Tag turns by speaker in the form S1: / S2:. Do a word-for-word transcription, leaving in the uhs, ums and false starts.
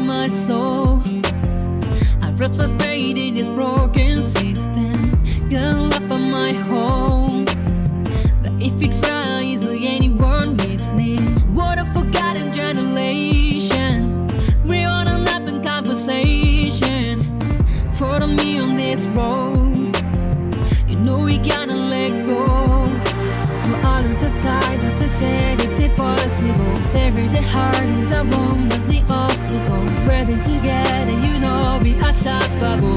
S1: my soul. I lost my faith in this broken system. Can't laugh at my home. But if you try, is anyone listening? What a forgotten generation. We're on an open conversation. Follow me on this road. You know we gotta let go. For all of the time that I said it's impossible. Every day hard is a wrong, that's the obstacle. Breathing together, you know we are unstoppable.